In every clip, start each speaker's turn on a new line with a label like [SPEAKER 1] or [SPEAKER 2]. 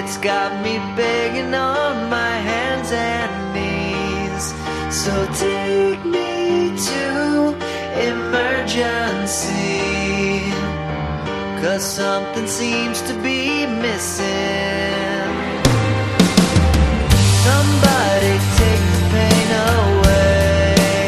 [SPEAKER 1] It's got me begging on my hands and knees. So take me to emergency, 'cause something seems to be missing. Somebody take the pain away.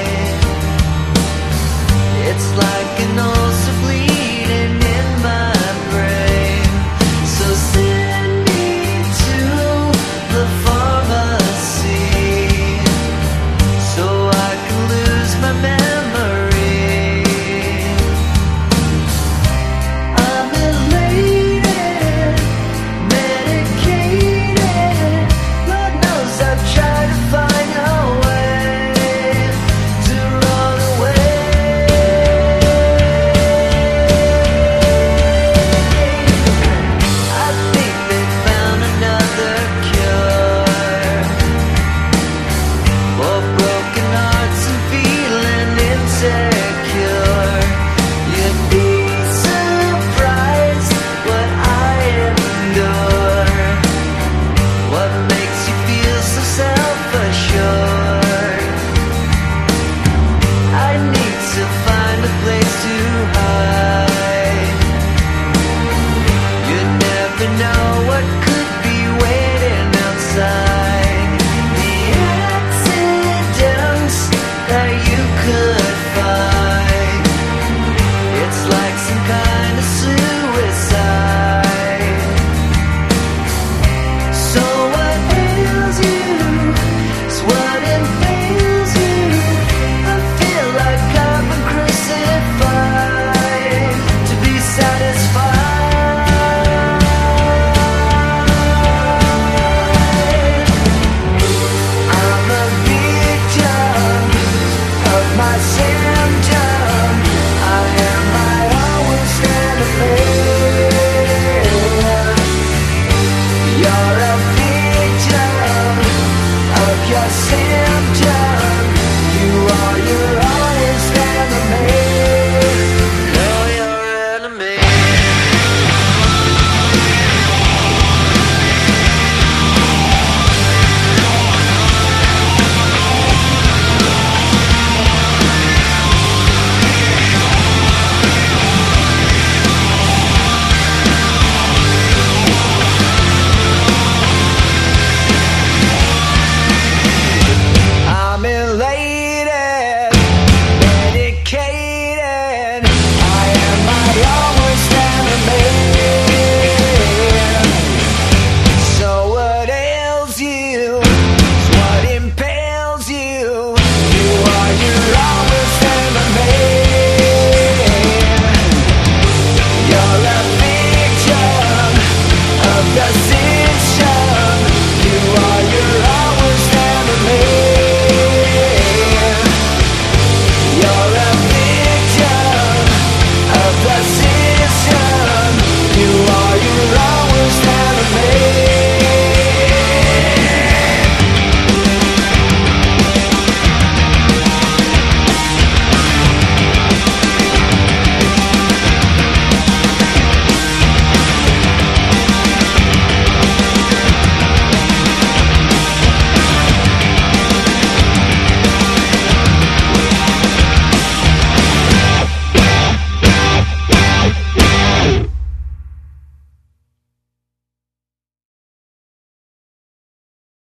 [SPEAKER 1] It's like an ulcer bleeding in my brain. So send me to the pharmacy, so I can lose my memory. I'm elated, medicated. Lord knows I've tried to find a way to run away. I think they found another cure for broken hearts and feeling insecure. You'd be surprised what I endure. What makes you feel so self-assured? I need to find a place to hide. You never know what could be waiting outside. The accidents that you could find, it's like some kind of suicide. So what ails you is what impales you. I feel like I've been crucified to be satisfied. I'm a victim of my symptom. I am my own worst enemy. You're a victim of your symptom. You are your own worst enemy. You're your enemy. I'm elated, medicated. I am my own worst enemy. So what ails you is what impales you. You are your own worst enemy. You're a victim of the system. You are your own worst enemy. You're a victim of the system.